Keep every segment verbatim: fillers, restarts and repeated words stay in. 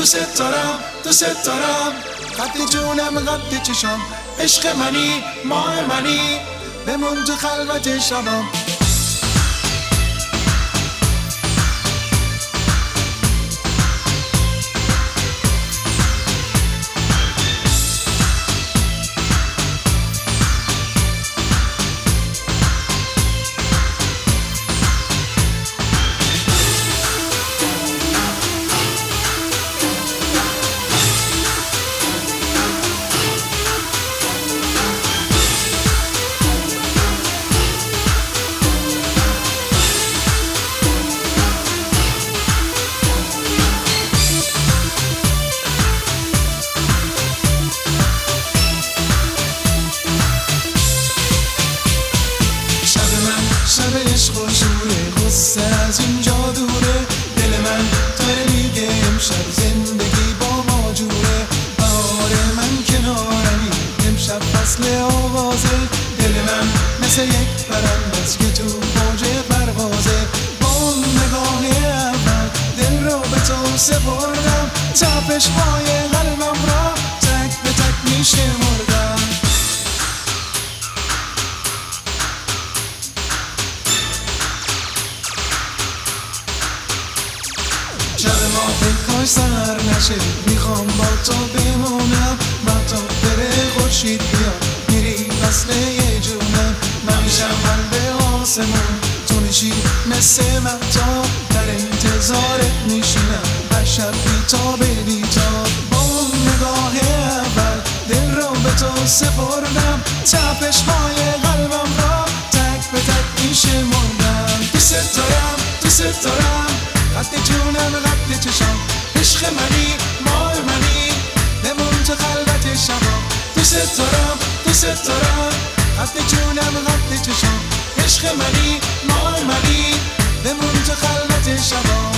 دوست دارم دوست دارم قد جونم قد چشام، عشق منی ماه منی، بمون تو خلوت شبام. شب عشق و شوره، غصه از اینجا دوره، دل من داره میگه امشب زندگی با ما جوره. بهار من کنارمی، امشب فصل آوازه، دل من مثل یک پرندست که تو موج پروازه. با اون نگاه اول دل رو به تو سپردم، تپش پای قلبم را تک به تک میشه مردم. شب ما پیکاش سر نشه، میخوام با تو بمونم، با تو بره خورشید بیاد، میری وصل یه جونم. من میشم قلب آسمون، تو میشی مثل مهتاب، در انتظارت میشینم هر شب بیتاب بیتاب. با اون نگاه اول دل رو به تو سپردم، تپش های قلبم را تک به تک میشه مردم. دوست دارم دوست دارم قد جونم قد چشام، عشق منی ماه منی، بمون تو خلوت شبام. دوست دارم دوست دارم قد جونم قد چشام، عشق منی ماه منی، بمون تو خلوت شبام.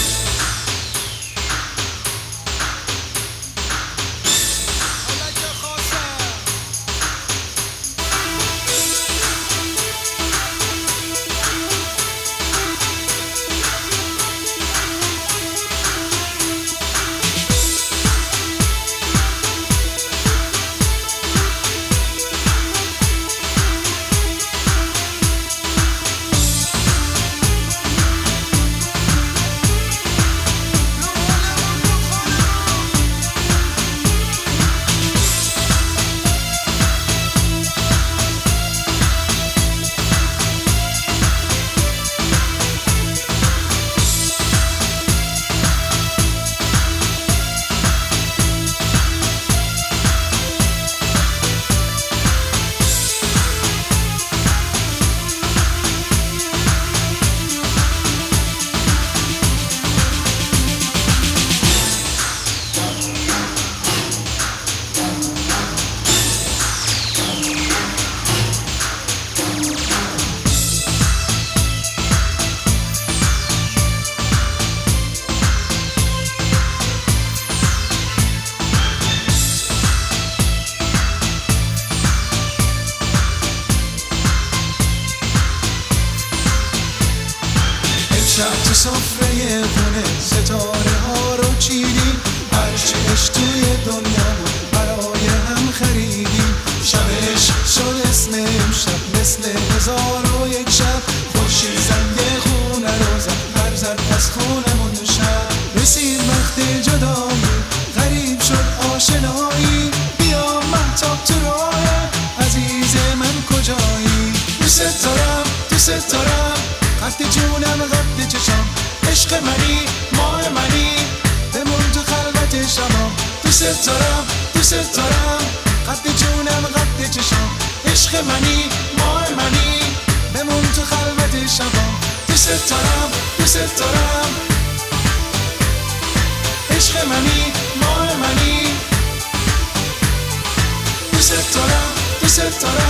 شب تو سفره خونه ستاره ها رو چیدیم، هرچی عشق توی دنیا بود برای هم خریدیم. شبش شد اسم امشب مثل هزار و یک شب، خورشید زنگ خونه رو زد پر زد از خونمون شب. رسید وقت جدایی، غریب شد آشنایی، بیا مهتاب تو راه عزیز من کجایی. دوست دارم دوست دارم قد جونم قد چشام، عشق منی ماه منی، بمون تو خلوت شبام. دوست دارم دوست دارم قد جونم قد چشام، عشق منی ماه منی، بمون تو خلوت شبام. دوست دارم دوست دارم عشق منی ماه منی، دوست دارم دوست دارم